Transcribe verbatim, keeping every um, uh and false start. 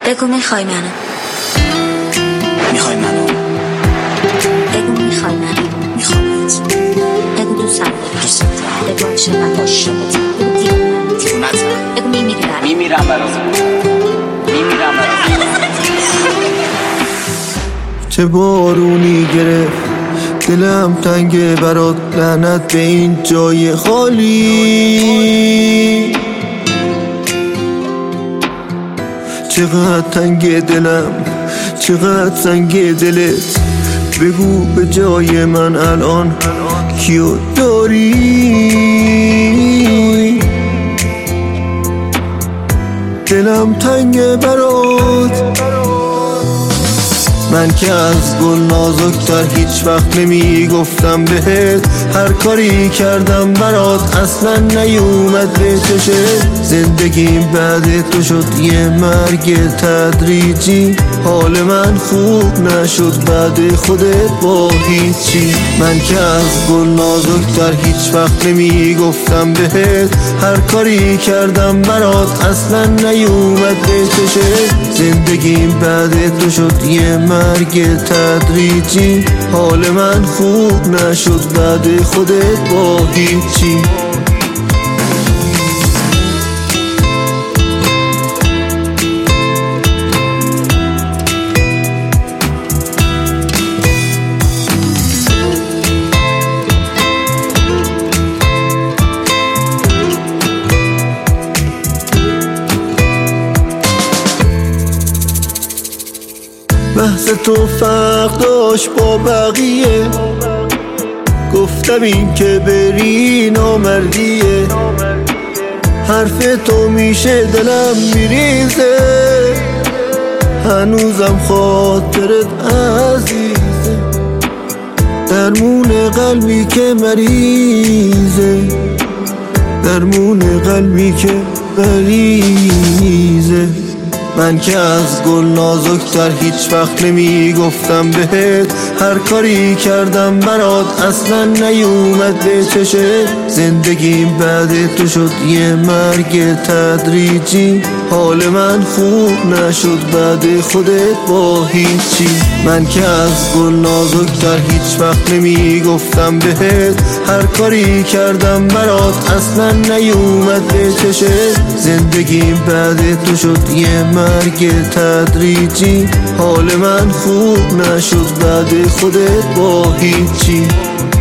بگو میخوای منو، میخوای منو، بگو میخوای منو، میخوامت، بگو دوستم دارم، دوستم دارم، بگو عاشقم، عاشقت، بگو دیوونم، دیوونتم، بگو میمیری برام، میمیرم برات، میمیرم برات. چه بارونی گرفت دلم تنگه برات، لعنت به این جای خالی. چقدر تنگه دلم، چقدر سنگه دلت، بگو به جای من الان کیو داری. دلم تنگه برات، من که از گل نازکتر هیچ وقت نمی گفتم بهت، هر کاری کردم برات اصلا نیومد به چشت. زندگیم بعد تو شد یه مرگ تدریجی، حال من خوب نشد بعد خودت با هیچی. من که از گل نازکتر هیچ وقت نمی گفتم بهت، هر کاری کردم برات اصلا نیومد به چشت. زندگیم بعد تو شد یه مرگ تدریجی، حال من خوب نشد بعد خودت با هیچی. بحث تو فرق داشت با بقیه، گفتم این که بری نامردیه. حرف تو میشه دلم میریزه، هنوزم خاطرت عزیزه. درمون قلبی که مریضه، درمون قلبی که مریضه. من که از گل نازکتر هیچ وقت نمی گفتم بهت، هر کاری کردم برات اصلا نیومد به چشت. زندگیم بعد تو شد یه مرگ تدریجی، حال من خوب نشد بعد خودت با هیچی. من که از گل نازکتر هیچ وقت نمی گفتم بهت، هر کاری کردم برات اصلا نیومد به چشت. زندگیم بعد تو شد یه مرگ تدریجی، حال من خوب نشد بعد خودت با هیچی.